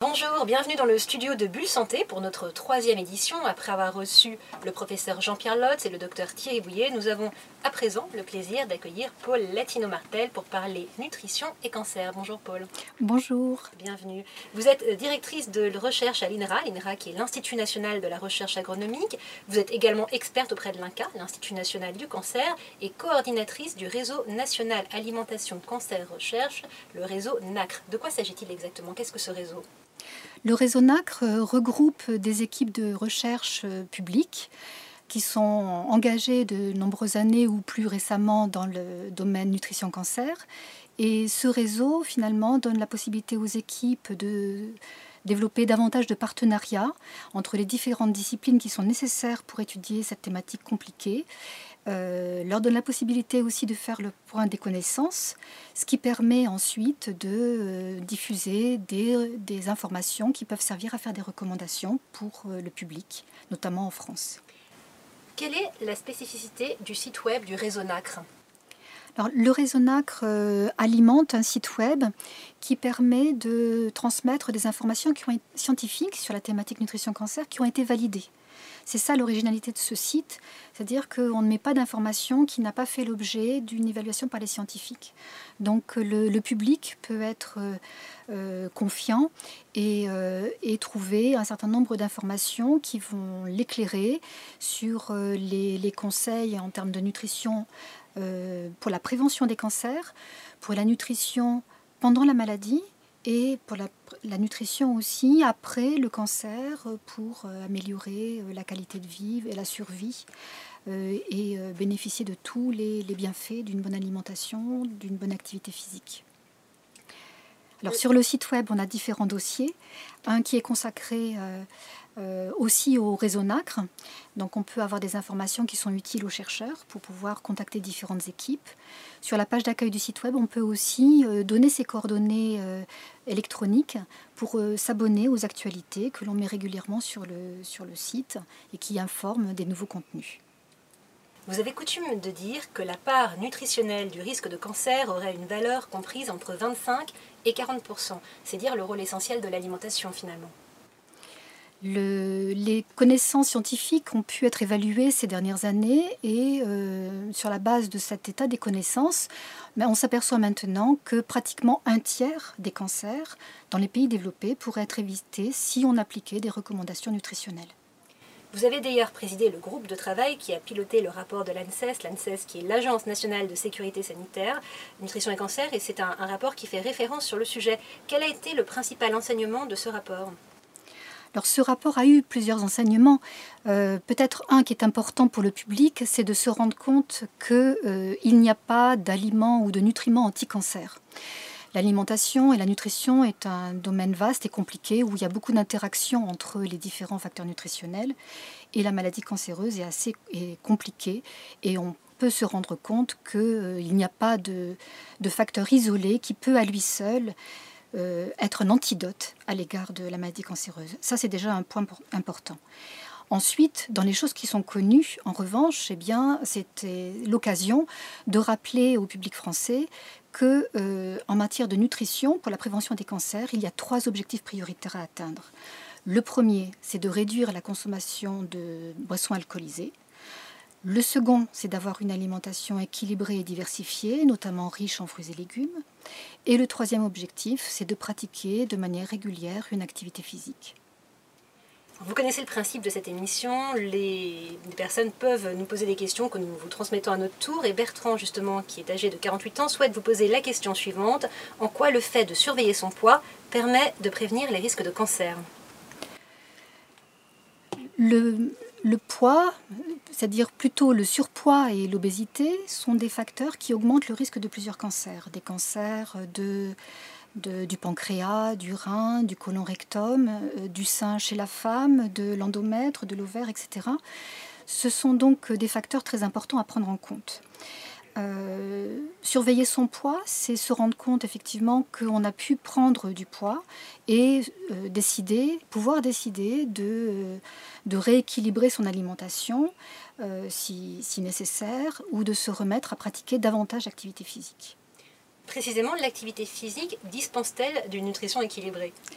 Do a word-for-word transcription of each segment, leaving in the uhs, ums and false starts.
Bonjour, bienvenue dans le studio de Bulle Santé pour notre troisième édition. Après avoir reçu le professeur Jean-Pierre Lotz et le docteur Thierry Bouillet, nous avons à présent le plaisir d'accueillir Paul Latino-Martel pour parler nutrition et cancer. Bonjour Paul. Bonjour. Bienvenue. Vous êtes directrice de recherche à l'I N R A, l'I N R A qui est l'Institut National de la Recherche Agronomique. Vous êtes également experte auprès de l'I N C A, l'Institut National du Cancer, et coordinatrice du réseau national alimentation cancer recherche, le réseau NACRE. De quoi s'agit-il exactement? Qu'est-ce que ce réseau? Le réseau NACRE regroupe des équipes de recherche publiques qui sont engagées de nombreuses années ou plus récemment dans le domaine nutrition-cancer. Et ce réseau, finalement, donne la possibilité aux équipes de développer davantage de partenariats entre les différentes disciplines qui sont nécessaires pour étudier cette thématique compliquée. Euh, leur donne la possibilité aussi de faire le point des connaissances, ce qui permet ensuite de euh, diffuser des, des informations qui peuvent servir à faire des recommandations pour euh, le public, notamment en France. Quelle est la spécificité du site web du réseau NACRE? Alors, le réseau NACRE euh, alimente un site web qui permet de transmettre des informations qui ont été scientifiques sur la thématique nutrition-cancer qui ont été validées. C'est ça l'originalité de ce site, c'est-à-dire qu'on ne met pas d'informations qui n'a pas fait l'objet d'une évaluation par les scientifiques. Donc le, le public peut être euh, euh, confiant et, euh, et trouver un certain nombre d'informations qui vont l'éclairer sur euh, les, les conseils en termes de nutrition euh, pour la prévention des cancers, pour la nutrition pendant la maladie, et pour la, la nutrition aussi après le cancer pour euh, améliorer euh, la qualité de vie et la survie euh, et euh, bénéficier de tous les, les bienfaits d'une bonne alimentation, d'une bonne activité physique. Alors sur le site web, on a différents dossiers. Un qui est consacré euh, euh, aussi au réseau NACRE. Donc on peut avoir des informations qui sont utiles aux chercheurs pour pouvoir contacter différentes équipes. Sur la page d'accueil du site web, on peut aussi euh, donner ses coordonnées euh, électroniques pour euh, s'abonner aux actualités que l'on met régulièrement sur le, sur le site et qui informent des nouveaux contenus. Vous avez coutume de dire que la part nutritionnelle du risque de cancer aurait une valeur comprise entre vingt-cinq et quarante pour cent. C'est dire le rôle essentiel de l'alimentation finalement. Le, les connaissances scientifiques ont pu être évaluées ces dernières années et euh, sur la base de cet état des connaissances, ben, on s'aperçoit maintenant que pratiquement un tiers des cancers dans les pays développés pourraient être évités si on appliquait des recommandations nutritionnelles. Vous avez d'ailleurs présidé le groupe de travail qui a piloté le rapport de l'ANSES, l'ANSES qui est l'Agence nationale de sécurité sanitaire, nutrition et cancer, et c'est un, un rapport qui fait référence sur le sujet. Quel a été le principal enseignement de ce rapport ? Alors ce rapport a eu plusieurs enseignements. Euh, peut-être un qui est important pour le public, c'est de se rendre compte qu'il euh, n'y a pas d'aliments ou de nutriments anti-cancer. L'alimentation et la nutrition est un domaine vaste et compliqué où il y a beaucoup d'interactions entre les différents facteurs nutritionnels et la maladie cancéreuse est assez est compliquée et on peut se rendre compte qu'il euh, n'y a pas de, de facteur isolé qui peut à lui seul euh, être un antidote à l'égard de la maladie cancéreuse. Ça, c'est déjà un point pour, important. Ensuite, dans les choses qui sont connues, en revanche, eh bien, c'était l'occasion de rappeler au public français que, euh, en matière de nutrition, pour la prévention des cancers, il y a trois objectifs prioritaires à atteindre. Le premier, c'est de réduire la consommation de boissons alcoolisées. Le second, c'est d'avoir une alimentation équilibrée et diversifiée, notamment riche en fruits et légumes. Et le troisième objectif, c'est de pratiquer de manière régulière une activité physique. Vous connaissez le principe de cette émission, les, les personnes peuvent nous poser des questions que nous vous transmettons à notre tour et Bertrand justement qui est âgé de quarante-huit ans souhaite vous poser la question suivante: en quoi le fait de surveiller son poids permet de prévenir les risques de cancer? Le, le poids, c'est-à-dire plutôt le surpoids et l'obésité, sont des facteurs qui augmentent le risque de plusieurs cancers, des cancers de De, du pancréas, du rein, du côlon rectum, euh, du sein chez la femme, de l'endomètre, de l'ovaire, et cetera. Ce sont donc des facteurs très importants à prendre en compte. Euh, surveiller son poids, c'est se rendre compte effectivement qu'on a pu prendre du poids et euh, décider, pouvoir décider de, de rééquilibrer son alimentation euh, si, si nécessaire ou de se remettre à pratiquer davantage d'activité physique. Précisément, l'activité physique dispense-t-elle d'une nutrition équilibrée?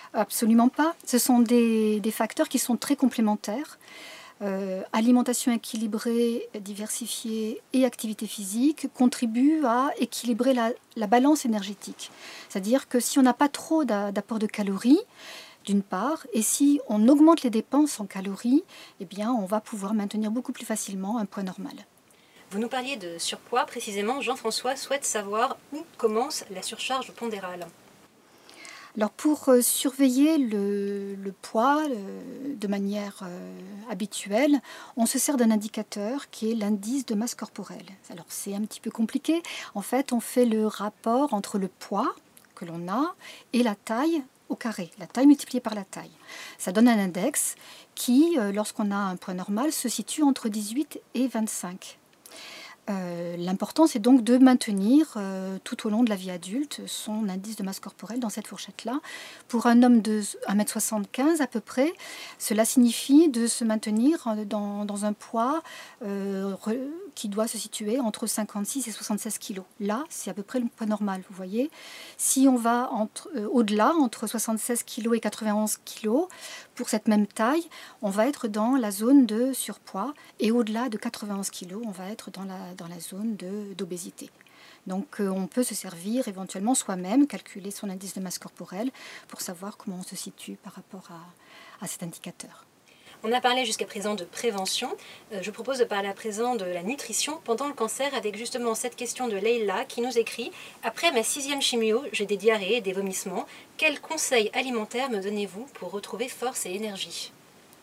Absolument pas. Ce sont des, des facteurs qui sont très complémentaires. Euh, alimentation équilibrée, diversifiée et activité physique contribuent à équilibrer la, la balance énergétique. C'est-à-dire que si on n'a pas trop d'apport de calories, d'une part, et si on augmente les dépenses en calories, eh bien, on va pouvoir maintenir beaucoup plus facilement un poids normal. Vous nous parliez de surpoids. Précisément, Jean-François souhaite savoir où commence la surcharge pondérale. Alors pour euh, surveiller le, le poids euh, de manière euh, habituelle, on se sert d'un indicateur qui est l'indice de masse corporelle. Alors c'est un petit peu compliqué. En fait, on fait le rapport entre le poids que l'on a et la taille au carré, la taille multipliée par la taille. Ça donne un index qui, euh, lorsqu'on a un poids normal, se situe entre dix-huit et vingt-cinq. Euh, L'important, c'est donc de maintenir euh, tout au long de la vie adulte son indice de masse corporelle dans cette fourchette-là. Pour un homme de un mètre soixante-quinze à peu près, cela signifie de se maintenir dans, dans un poids euh, re, qui doit se situer entre cinquante-six et soixante-seize kilos. Là, c'est à peu près le poids normal, vous voyez. Si on va entre, euh, au-delà, entre soixante-seize kilos et quatre-vingt-onze kilos, pour cette même taille, on va être dans la zone de surpoids, et au-delà de quatre-vingt-onze kilos, on va être dans la, dans la zone d'obésité. Donc euh, on peut se servir éventuellement soi-même, calculer son indice de masse corporelle pour savoir comment on se situe par rapport à, à cet indicateur. On a parlé jusqu'à présent de prévention. Euh, je propose de parler à présent de la nutrition pendant le cancer avec justement cette question de Leïla qui nous écrit « Après ma sixième chimio, j'ai des diarrhées et des vomissements. Quels conseils alimentaires me donnez-vous pour retrouver force et énergie ?»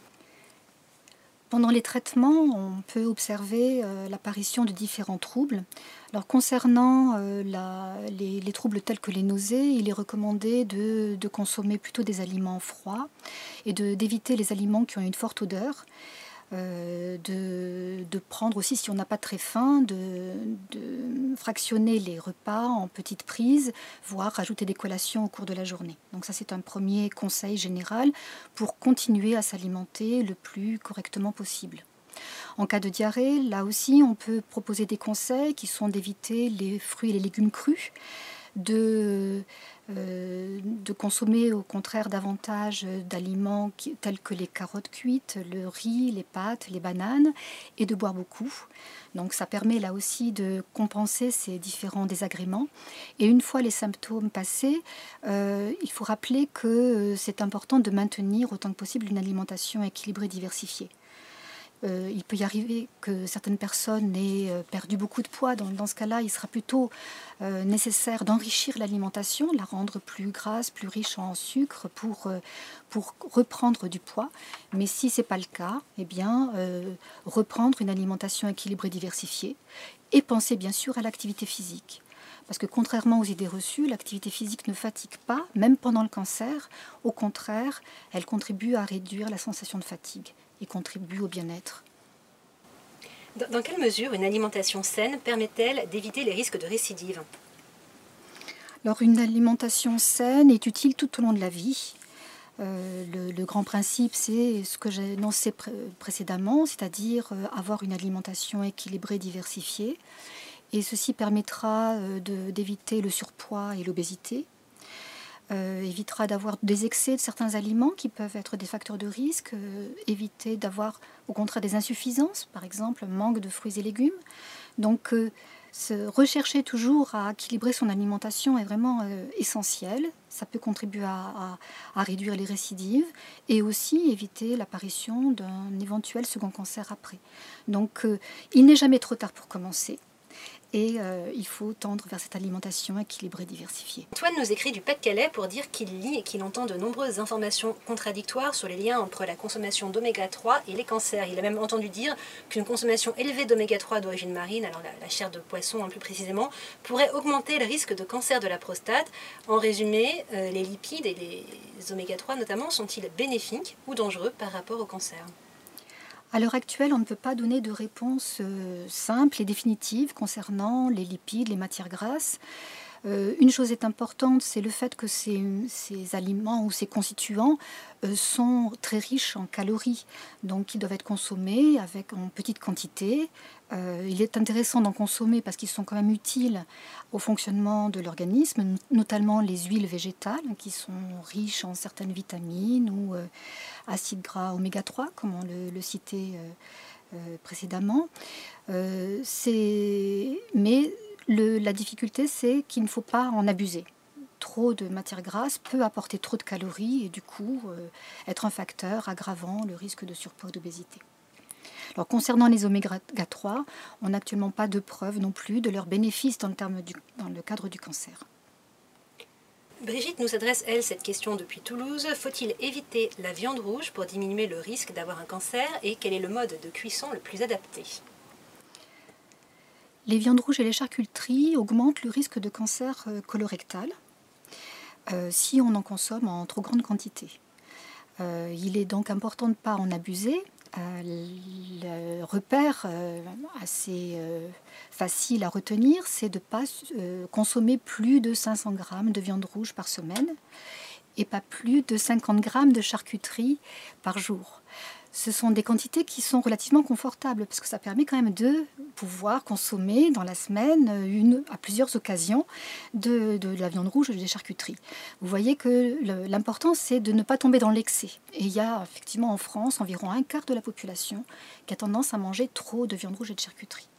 Pendant les traitements, on peut observer euh, l'apparition de différents troubles. Alors, concernant euh, la, les, les troubles tels que les nausées, il est recommandé de, de consommer plutôt des aliments froids et d'éviter les aliments qui ont une forte odeur. Euh, de, de prendre aussi, si on n'a pas très faim, de, de fractionner les repas en petites prises, voire rajouter des collations au cours de la journée. Donc ça, c'est un premier conseil général pour continuer à s'alimenter le plus correctement possible. En cas de diarrhée, là aussi, on peut proposer des conseils qui sont d'éviter les fruits et les légumes crus, de, euh, de consommer au contraire davantage d'aliments tels que les carottes cuites, le riz, les pâtes, les bananes, et de boire beaucoup. Donc ça permet là aussi de compenser ces différents désagréments. Et une fois les symptômes passés, euh, il faut rappeler que c'est important de maintenir autant que possible une alimentation équilibrée, diversifiée. Euh, il peut y arriver que certaines personnes aient euh, perdu beaucoup de poids. Dans, dans ce cas-là, il sera plutôt euh, nécessaire d'enrichir l'alimentation, la rendre plus grasse, plus riche en sucre pour, euh, pour reprendre du poids. Mais si ce n'est pas le cas, eh bien, euh, reprendre une alimentation équilibrée, diversifiée et penser bien sûr à l'activité physique. Parce que contrairement aux idées reçues, l'activité physique ne fatigue pas, même pendant le cancer. Au contraire, elle contribue à réduire la sensation de fatigue et contribue au bien-être. Dans, dans quelle mesure une alimentation saine permet-elle d'éviter les risques de récidive? Alors, une alimentation saine est utile tout au long de la vie. Euh, le, le grand principe, c'est ce que j'ai énoncé pré précédemment, c'est-à-dire euh, avoir une alimentation équilibrée, diversifiée. Et ceci permettra euh, d'éviter le surpoids et l'obésité. Euh, évitera d'avoir des excès de certains aliments qui peuvent être des facteurs de risque, euh, éviter d'avoir au contraire des insuffisances, par exemple manque de fruits et légumes. Donc euh, se rechercher toujours à équilibrer son alimentation est vraiment euh, essentiel. Ça peut contribuer à, à, à réduire les récidives et aussi éviter l'apparition d'un éventuel second cancer après. Donc euh, il n'est jamais trop tard pour commencer. Et euh, il faut tendre vers cette alimentation équilibrée, diversifiée. Antoine nous écrit du Pas-de-Calais pour dire qu'il lit et qu'il entend de nombreuses informations contradictoires sur les liens entre la consommation d'oméga trois et les cancers. Il a même entendu dire qu'une consommation élevée d'oméga trois d'origine marine, alors la, la chair de poisson hein, plus précisément, pourrait augmenter le risque de cancer de la prostate. En résumé, euh, les lipides et les oméga trois notamment sont-ils bénéfiques ou dangereux par rapport au cancer ? À l'heure actuelle, on ne peut pas donner de réponse euh, simple et définitive concernant les lipides, les matières grasses. Euh, une chose est importante, c'est le fait que ces, ces aliments ou ces constituants euh, sont très riches en calories, donc ils doivent être consommés avec, en petite quantité. Euh, il est intéressant d'en consommer parce qu'ils sont quand même utiles au fonctionnement de l'organisme, notamment les huiles végétales qui sont riches en certaines vitamines ou euh, acides gras oméga trois, comme on le, le citait euh, euh, précédemment. Euh, c'est... Mais le, la difficulté, c'est qu'il ne faut pas en abuser. Trop de matière grasse peut apporter trop de calories et du coup euh, être un facteur aggravant le risque de surpoids et d'obésité. Alors, concernant les oméga trois, on n'a actuellement pas de preuves non plus de leurs bénéfices dans le, terme du, dans le cadre du cancer. Brigitte nous adresse, elle, cette question depuis Toulouse. Faut-il éviter la viande rouge pour diminuer le risque d'avoir un cancer et quel est le mode de cuisson le plus adapté? Les viandes rouges et les charcuteries augmentent le risque de cancer colorectal euh, si on en consomme en trop grande quantité. Euh, il est donc important de ne pas en abuser. Euh, le repère euh, assez euh, facile à retenir, c'est de ne pas euh, consommer plus de cinq cents grammes de viande rouge par semaine et pas plus de cinquante grammes de charcuterie par jour. Ce sont des quantités qui sont relativement confortables parce que ça permet quand même de pouvoir consommer dans la semaine une, à plusieurs occasions de, de la viande rouge et des charcuteries. Vous voyez que l'important c'est de ne pas tomber dans l'excès. Et il y a effectivement en France environ un quart de la population qui a tendance à manger trop de viande rouge et de charcuterie.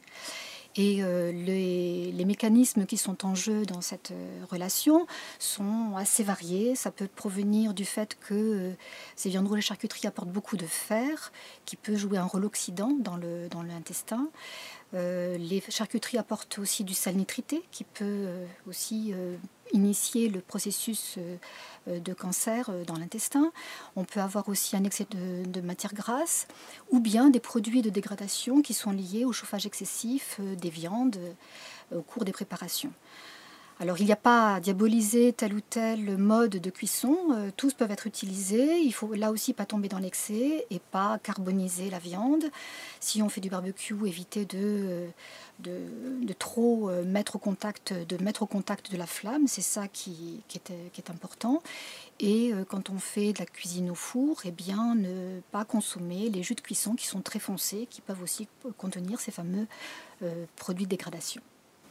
Et euh, les, les mécanismes qui sont en jeu dans cette euh, relation sont assez variés. Ça peut provenir du fait que euh, ces viandes rouges et charcuteries apportent beaucoup de fer, qui peut jouer un rôle oxydant dans le, dans l'intestin. Euh, les charcuteries apportent aussi du sel nitrité, qui peut euh, aussi euh, initier le processus euh, de cancer euh, dans l'intestin. On peut avoir aussi un excès de, de matière grasse, ou bien des produits de dégradation qui sont liés au chauffage excessif euh, des viandes euh, au cours des préparations. Alors, il n'y a pas à diaboliser tel ou tel mode de cuisson, euh, tous peuvent être utilisés, il faut là aussi pas tomber dans l'excès et pas carboniser la viande. Si on fait du barbecue, éviter de, de, de trop mettre au contact, de mettre au contact de la flamme, c'est ça qui, qui, est, qui est important. Et euh, quand on fait de la cuisine au four, eh bien, ne pas consommer les jus de cuisson qui sont très foncés, qui peuvent aussi contenir ces fameux euh, produits de dégradation.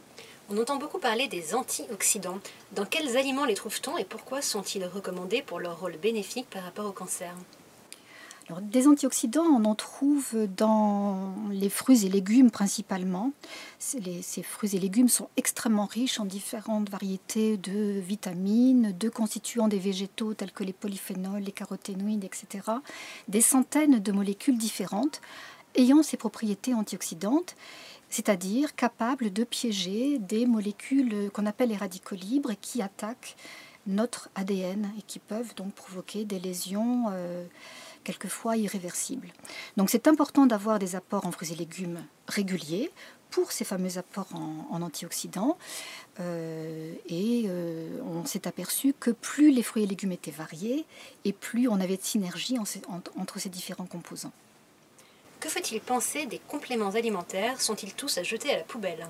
On entend beaucoup parler des antioxydants. Dans quels aliments les trouve-t-on et pourquoi sont-ils recommandés pour leur rôle bénéfique par rapport au cancer? Alors, des antioxydants, on en trouve dans les fruits et légumes principalement. Les, ces fruits et légumes sont extrêmement riches en différentes variétés de vitamines, de constituants des végétaux tels que les polyphénols, les caroténoïdes, et cetera. Des centaines de molécules différentes ayant ces propriétés antioxydantes, c'est-à-dire capables de piéger des molécules qu'on appelle les radicaux libres et qui attaquent notre A D N et qui peuvent donc provoquer des lésions euh, quelquefois irréversibles. Donc c'est important d'avoir des apports en fruits et légumes réguliers pour ces fameux apports en, en antioxydants. Euh, et euh, on s'est aperçu que plus les fruits et légumes étaient variés et plus on avait de synergie en, en, entre ces différents composants. Que faut-il penser des compléments alimentaires? Sont-ils tous à jeter à la poubelle?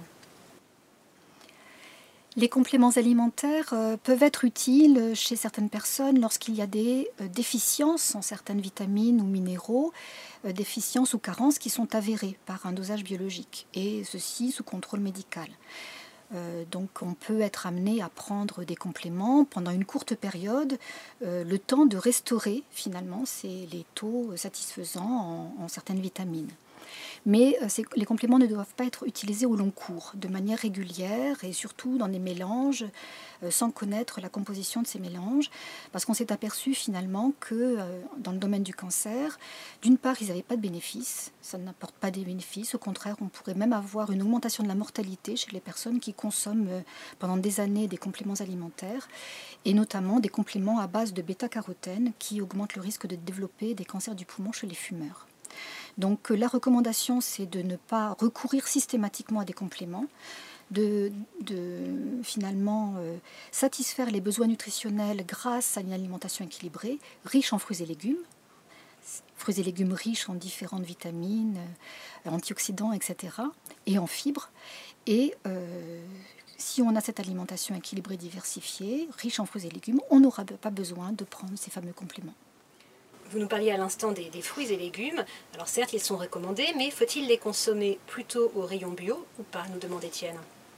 Les compléments alimentaires euh, peuvent être utiles chez certaines personnes lorsqu'il y a des euh, déficiences en certaines vitamines ou minéraux, euh, déficiences ou carences qui sont avérées par un dosage biologique, et ceci sous contrôle médical. Euh, donc on peut être amené à prendre des compléments pendant une courte période, euh, le temps de restaurer finalement ces, les taux satisfaisants en, en certaines vitamines. Mais euh, ces, les compléments ne doivent pas être utilisés au long cours, de manière régulière et surtout dans des mélanges euh, sans connaître la composition de ces mélanges, parce qu'on s'est aperçu finalement que euh, dans le domaine du cancer, d'une part, ils n'avaient pas de bénéfices, ça n'apporte pas des bénéfices, au contraire, on pourrait même avoir une augmentation de la mortalité chez les personnes qui consomment euh, pendant des années des compléments alimentaires, et notamment des compléments à base de bêta-carotène qui augmentent le risque de développer des cancers du poumon chez les fumeurs. Donc la recommandation, c'est de ne pas recourir systématiquement à des compléments, de, de finalement euh, satisfaire les besoins nutritionnels grâce à une alimentation équilibrée, riche en fruits et légumes, fruits et légumes riches en différentes vitamines, euh, antioxydants, et cetera, et en fibres, et euh, si on a cette alimentation équilibrée, diversifiée, riche en fruits et légumes, on n'aura pas besoin de prendre ces fameux compléments. Vous nous parliez à l'instant des, des fruits et légumes. Alors certes, ils sont recommandés, mais faut-il les consommer plutôt au rayon bio ou pas, nous demande Étienne.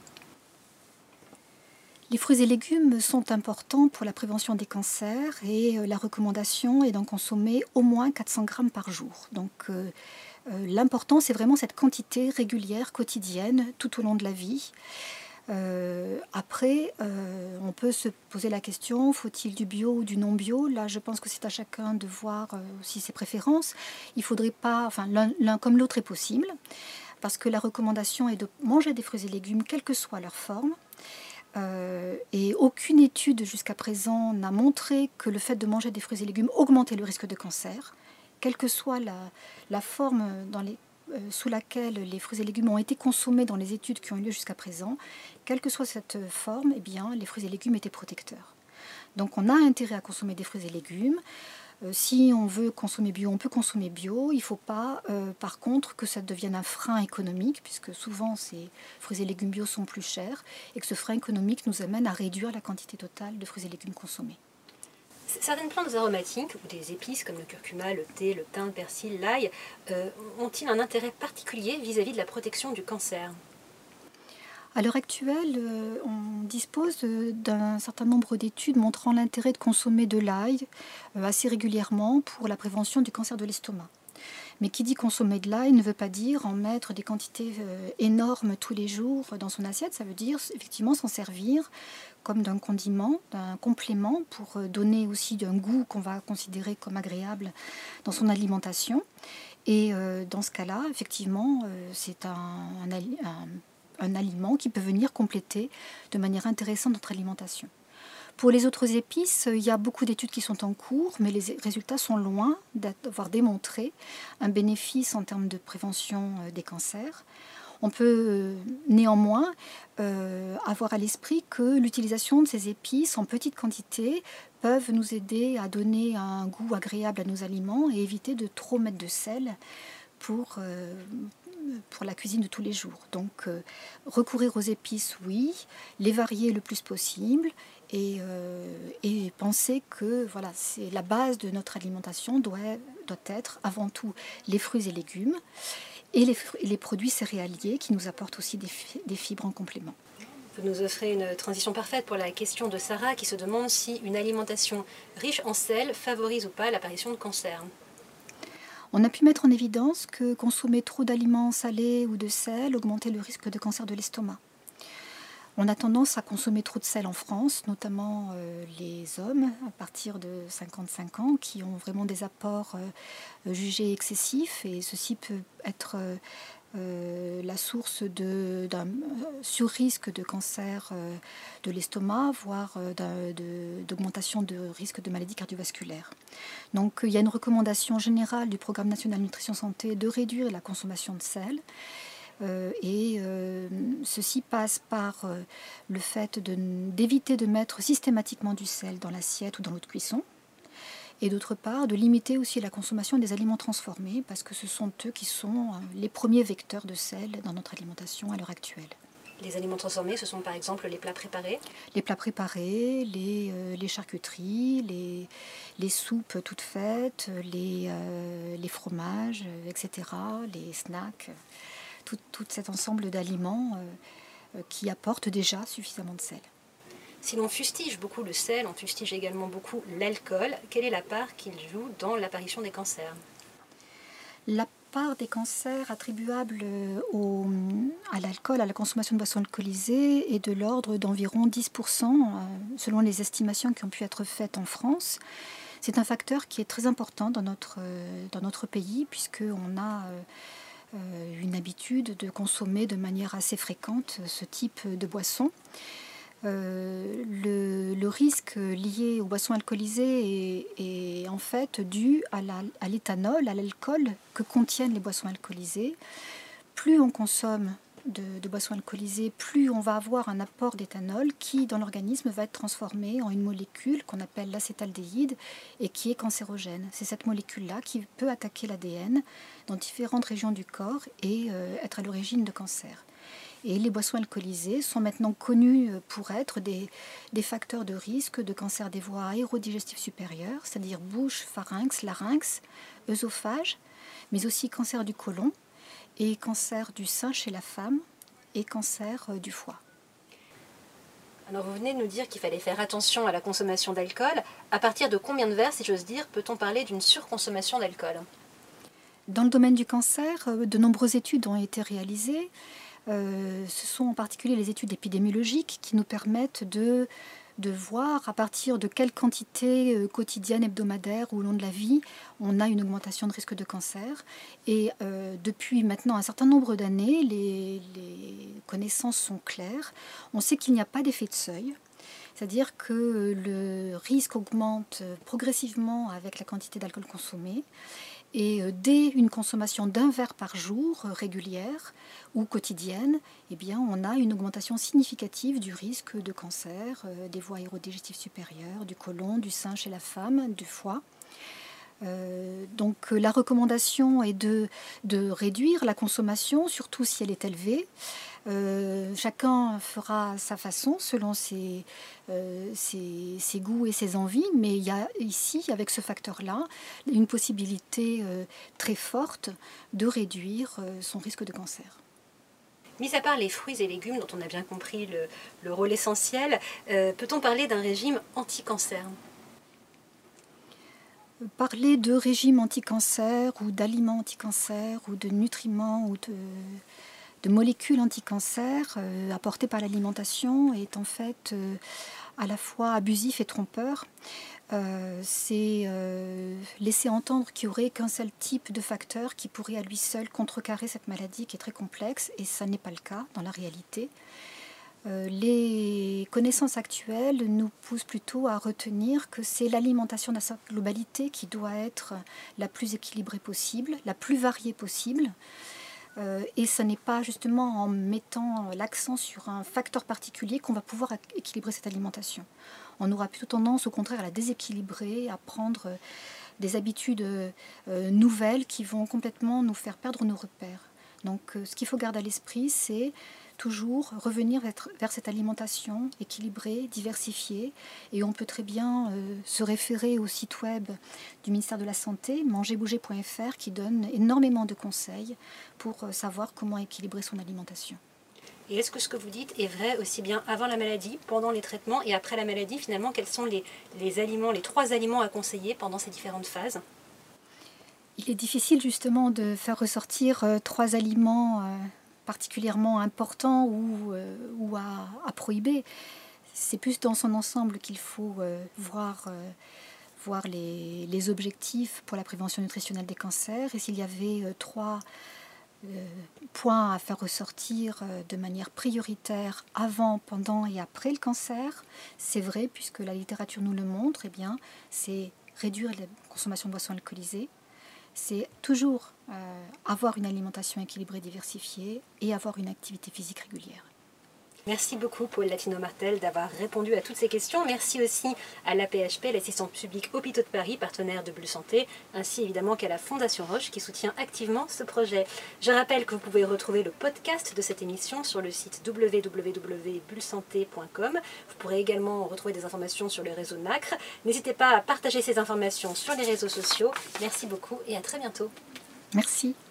Les fruits et légumes sont importants pour la prévention des cancers et la recommandation est d'en consommer au moins quatre cents grammes par jour. Donc euh, euh, l'important, c'est vraiment cette quantité régulière, quotidienne, tout au long de la vie. Euh, après, euh, on peut se poser la question, faut-il du bio ou du non bio? Là, je pense que c'est à chacun de voir euh, aussi ses préférences. Il faudrait pas, enfin, l'un comme l'autre est possible, parce que la recommandation est de manger des fruits et légumes, quelle que soit leur forme. Euh, et aucune étude jusqu'à présent n'a montré que le fait de manger des fruits et légumes augmentait le risque de cancer, quelle que soit la, la forme dans les, euh, sous laquelle les fruits et légumes ont été consommés dans les études qui ont eu lieu jusqu'à présent. Quelle que soit cette forme, eh bien, les fruits et légumes étaient protecteurs. Donc on a intérêt à consommer des fruits et légumes. Euh, si on veut consommer bio, on peut consommer bio. Il ne faut pas, euh, par contre, que ça devienne un frein économique, puisque souvent ces fruits et légumes bio sont plus chers, et que ce frein économique nous amène à réduire la quantité totale de fruits et légumes consommés. Certaines plantes aromatiques ou des épices comme le curcuma, le thé, le thym, le persil, l'ail, euh, ont-ils un intérêt particulier vis-à-vis de la protection du cancer ? À l'heure actuelle, euh, on dispose euh, d'un certain nombre d'études montrant l'intérêt de consommer de l'ail euh, assez régulièrement pour la prévention du cancer de l'estomac. Mais qui dit consommer de l'ail ne veut pas dire en mettre des quantités euh, énormes tous les jours dans son assiette. Ça veut dire effectivement s'en servir comme d'un condiment, d'un complément pour euh, donner aussi un goût qu'on va considérer comme agréable dans son alimentation. Et euh, dans ce cas-là, effectivement, euh, c'est un, un, un un aliment qui peut venir compléter de manière intéressante notre alimentation. Pour les autres épices, il y a beaucoup d'études qui sont en cours, mais les résultats sont loin d'avoir démontré un bénéfice en termes de prévention des cancers. On peut néanmoins euh, avoir à l'esprit que l'utilisation de ces épices en petite quantité peuvent nous aider à donner un goût agréable à nos aliments et éviter de trop mettre de sel pour, euh, pour la cuisine de tous les jours. Donc euh, recourir aux épices, oui, les varier le plus possible et, euh, et penser que voilà, c'est la base de notre alimentation doit, doit être avant tout les fruits et légumes et les, les produits céréaliers qui nous apportent aussi des, des fibres en complément. Vous nous offrez une transition parfaite pour la question de Sarah qui se demande si une alimentation riche en sel favorise ou pas l'apparition de cancer. On a pu mettre en évidence que consommer trop d'aliments salés ou de sel augmentait le risque de cancer de l'estomac. On a tendance à consommer trop de sel en France, notamment euh, les hommes à partir de cinquante-cinq ans qui ont vraiment des apports euh, jugés excessifs et ceci peut être euh, euh, la source de, d'un sur-risque de cancer euh, de l'estomac, voire euh, d'un, de, d'augmentation de risque de maladies cardiovasculaires. Donc il y a une recommandation générale du Programme national nutrition santé de réduire la consommation de sel. Euh, et euh, ceci passe par euh, le fait de, d'éviter de mettre systématiquement du sel dans l'assiette ou dans l'eau de cuisson. Et d'autre part, de limiter aussi la consommation des aliments transformés, parce que ce sont eux qui sont les premiers vecteurs de sel dans notre alimentation à l'heure actuelle. Les aliments transformés, ce sont par exemple les plats préparés ? Les plats préparés, les, euh, les charcuteries, les, les soupes toutes faites, les, euh, les fromages, et cetera, les snacks, tout, tout cet ensemble d'aliments euh, qui apportent déjà suffisamment de sel. Si l'on fustige beaucoup le sel, on fustige également beaucoup l'alcool. Quelle est la part qu'il joue dans l'apparition des cancers ? La part des cancers attribuables au, à l'alcool, à la consommation de boissons alcoolisées, est de l'ordre d'environ dix pour cent, selon les estimations qui ont pu être faites en France. C'est un facteur qui est très important dans notre, dans notre pays, puisqu'on a une habitude de consommer de manière assez fréquente ce type de boissons. Euh, le, le risque lié aux boissons alcoolisées est, est en fait dû à, la, à l'éthanol, à l'alcool que contiennent les boissons alcoolisées. Plus on consomme de, de boissons alcoolisées, plus on va avoir un apport d'éthanol qui, dans l'organisme, va être transformé en une molécule qu'on appelle l'acétaldéhyde et qui est cancérogène. C'est cette molécule-là qui peut attaquer l'A D N dans différentes régions du corps et euh, être à l'origine de cancer. Et les boissons alcoolisées sont maintenant connues pour être des, des facteurs de risque de cancer des voies aérodigestives supérieures, c'est-à-dire bouche, pharynx, larynx, œsophage, mais aussi cancer du côlon et cancer du sein chez la femme et cancer du foie. Alors vous venez de nous dire qu'il fallait faire attention à la consommation d'alcool. À partir de combien de verres, si j'ose dire, peut-on parler d'une surconsommation d'alcool? Dans le domaine du cancer, de nombreuses études ont été réalisées. Euh, ce sont en particulier les études épidémiologiques qui nous permettent de, de voir à partir de quelle quantité euh, quotidienne, hebdomadaire ou au long de la vie, on a une augmentation de risque de cancer. Et euh, depuis maintenant un certain nombre d'années, les, les connaissances sont claires. On sait qu'il n'y a pas d'effet de seuil. C'est-à-dire que le risque augmente progressivement avec la quantité d'alcool consommé. Et dès une consommation d'un verre par jour régulière ou quotidienne, eh bien, on a une augmentation significative du risque de cancer euh, des voies aérodigestives supérieures, du côlon, du sein chez la femme, du foie. Euh, donc la recommandation est de, de réduire la consommation, surtout si elle est élevée. Euh, chacun fera sa façon selon ses, euh, ses, ses goûts et ses envies, mais il y a ici, avec ce facteur-là, une possibilité euh, très forte de réduire euh, son risque de cancer. Mis à part les fruits et légumes, dont on a bien compris le, le rôle essentiel, euh, peut-on parler d'un régime anti-cancer ? Parler de régime anti-cancer ou d'aliments anti-cancer ou de nutriments ou de... de molécules anti-cancer euh, apportées par l'alimentation est en fait euh, à la fois abusif et trompeur. Euh, c'est euh, laisser entendre qu'il n'y aurait qu'un seul type de facteur qui pourrait à lui seul contrecarrer cette maladie qui est très complexe, et ça n'est pas le cas dans la réalité. Euh, les connaissances actuelles nous poussent plutôt à retenir que c'est l'alimentation dans sa globalité qui doit être la plus équilibrée possible, la plus variée possible. Euh, et ce n'est pas justement en mettant l'accent sur un facteur particulier qu'on va pouvoir équilibrer cette alimentation. On aura plutôt tendance au contraire à la déséquilibrer, à prendre des habitudes euh, nouvelles qui vont complètement nous faire perdre nos repères. Donc euh, ce qu'il faut garder à l'esprit, c'est toujours revenir vers, vers cette alimentation équilibrée, diversifiée, et on peut très bien euh, se référer au site web du ministère de la Santé, manger bouger point f r, qui donne énormément de conseils pour euh, savoir comment équilibrer son alimentation. Et est-ce que ce que vous dites est vrai aussi bien avant la maladie, pendant les traitements et après la maladie? Finalement, quels sont les, les aliments, les trois aliments à conseiller pendant ces différentes phases? Il est difficile justement de faire ressortir euh, trois aliments euh, particulièrement importants ou, euh, ou à, à prohiber. C'est plus dans son ensemble qu'il faut euh, voir, euh, voir les, les objectifs pour la prévention nutritionnelle des cancers. Et s'il y avait euh, trois euh, points à faire ressortir euh, de manière prioritaire avant, pendant et après le cancer, c'est vrai, puisque la littérature nous le montre, eh bien, c'est réduire la consommation de boissons alcoolisées, c'est toujours euh, avoir une alimentation équilibrée, diversifiée et avoir une activité physique régulière. Merci beaucoup Paul Latino-Martel d'avoir répondu à toutes ces questions. Merci aussi à l'A P H P, l'assistance publique Hôpitaux de Paris, partenaire de Bulle Santé, ainsi évidemment qu'à la Fondation Roche qui soutient activement ce projet. Je rappelle que vous pouvez retrouver le podcast de cette émission sur le site w w w point bulle santé point com. Vous pourrez également retrouver des informations sur le réseau N A C R. N'hésitez pas à partager ces informations sur les réseaux sociaux. Merci beaucoup et à très bientôt. Merci.